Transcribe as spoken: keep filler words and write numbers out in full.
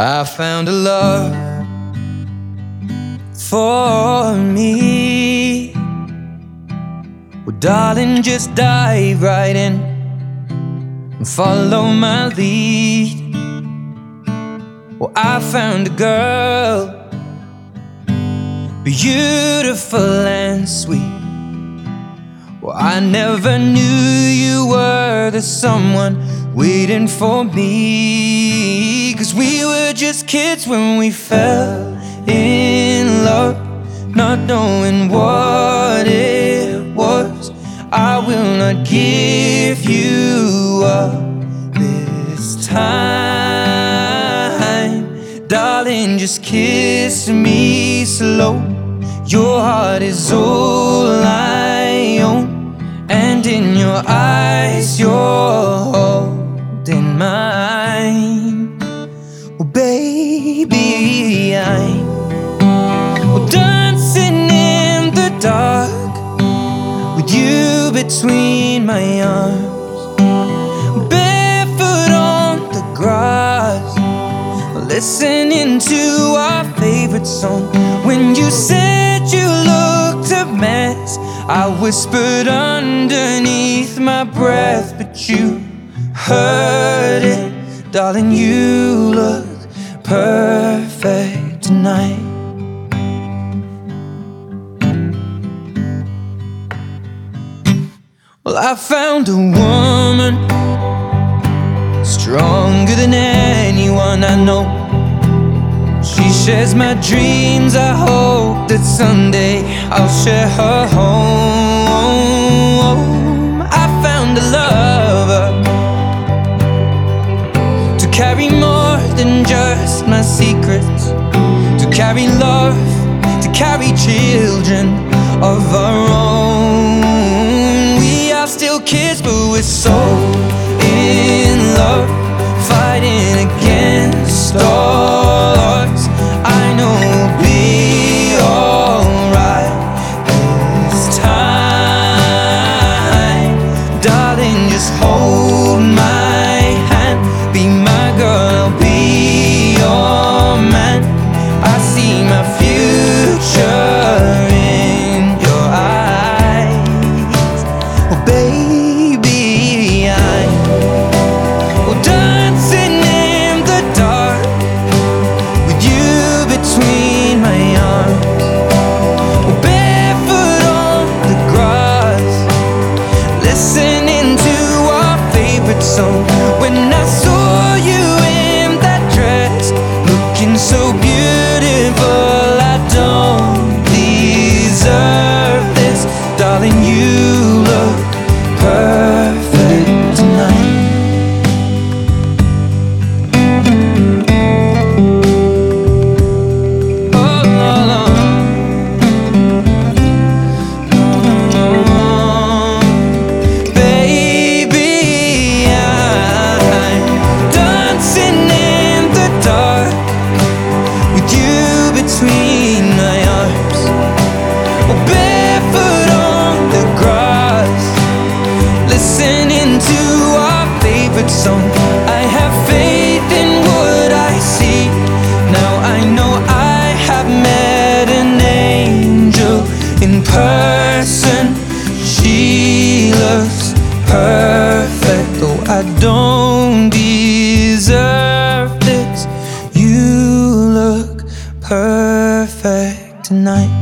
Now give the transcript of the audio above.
I found a love for me. Well, darling, just dive right in and follow my lead. Well, I found a girl, beautiful and sweet. Well, I never knew you were the someone waiting for me. 'Cause we were just kids when we fell in love, not knowing what it was. I will not give you up this time. Darling, just kiss me slow. Your heart is all I own, and in your eyes you're holding mine. Oh baby, I'm well, dancing in the dark with you between my arms, barefoot on the grass, listening to our favorite song. When you said you looked a mess, I whispered underneath my breath, but you heard it. Darling, you look perfect tonight. Well, I found a woman stronger than anyone I know. She shares my dreams. I hope that someday I'll share her home. I found a lover to carry more than just my secrets, to carry love, to carry children of our own. We are still kids, but we're so in love, fighting against all odds. I know we'll be alright this time. Darling, just hold my hand, be my girl, I'll be your man. I see my future in your eyes. Oh baby, I'm well, dancing in the dark with you between my arms, barefoot on the grass, listening to our favorite song. When I saw you in that dress, looking so beautiful, I don't deserve this. Darling, you look perfect tonight. Between my arms, barefoot on the grass, listening to our favorite song. I have faith in what I see. Now I know I have met an angel in person. She looks perfect, though I don't deserve this. You look perfect tonight.